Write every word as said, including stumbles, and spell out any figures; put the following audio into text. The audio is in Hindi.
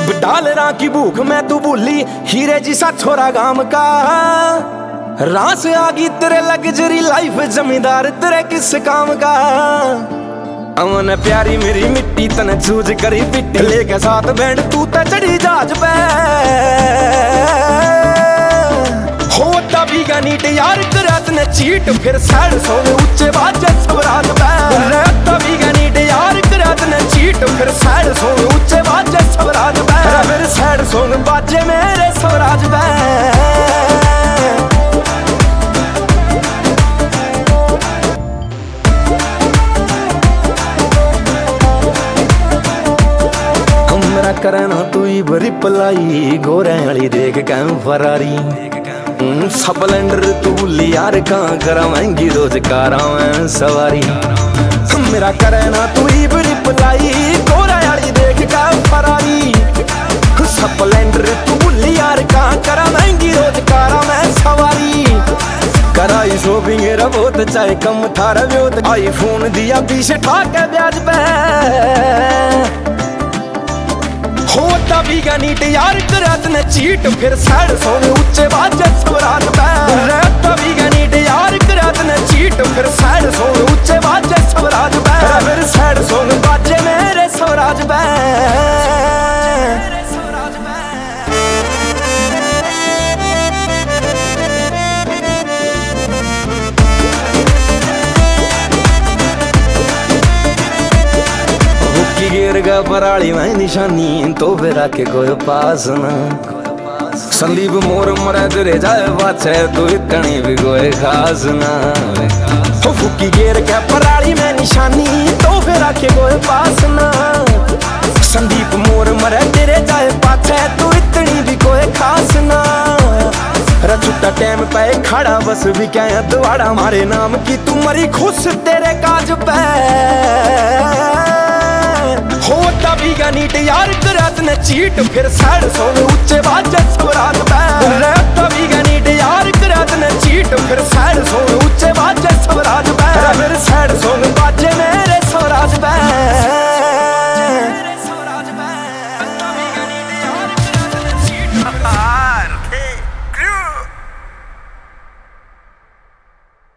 डालरा की भूख में तू भूली हीरे जी सा छोरा गांव का। रास आगी तेरे लग्जरी लाइफ जमींदार तेरे किस काम का। अमन प्यारी मेरी मिट्टी तने चूज करी पिट्टी लेके साथ बैंड तू ते चढ़ी जहाज पे। हो तभी गनीट यार करत ने चीट फिर सैड सोवे ऊंचे बाजे स्वराज पे। तभी गनीट यार करत ने चीट फिर सैड सोवे ऊंचे बाजे स्वराज पे। फिर सैड सोवे बाजे मेरे स्वराज पे। करना तू ही बड़ी पलाई गोरे वाली देख कैम फरारी। स्प्लेंडर तू लियार कहाँ करा महंगी रोज कारा में सवारी। मेरा करना तू ही बड़ी पलाई गोरे वाली देख कैम फरारी। स्प्लेंडर तू लियार कहाँ करा महंगी रोज कारा में सवारी। कराई शॉपिंग बहुत चाहे कम थारा व्योत आई फोन दिया पीछे ठाके ब्याज पे। हो तभी गनीट यार करत ने चीट फिर सैड सोवे ऊंचे बाजे स्वराज पे। तभी गनीट यार करत ने चीट फिर सैड सोवे ऊंचे बाजे स्वराज पे। फिर सैड सोवे बाजे मेरे स्वराज पे। गिर गा पराली में निशानी तो फिर आके कोई पास ना। संदीप मोर मरे तेरे जाए बाछे तू इतनी भी कोई खास ना। तो फुकी गिर के पराली में निशानी तो फिर आके कोई पास ना। संदीप मोर मरे तेरे जाए बाछे तू इतनी भी कोई खास ना। रचुटा टाइम पे खड़ा बस भी क्या द्वारा मारे नाम की तू मरी खुश तेरे काज पे। हो तभी गनीट यार करत ने चीट फिर सैड सोवे ऊंचे बाजे स्वराज पे। तभी गनीट यार करत ने चीट फिर सैड सोवे ऊंचे बाजे स्वराज पे। फिर सैड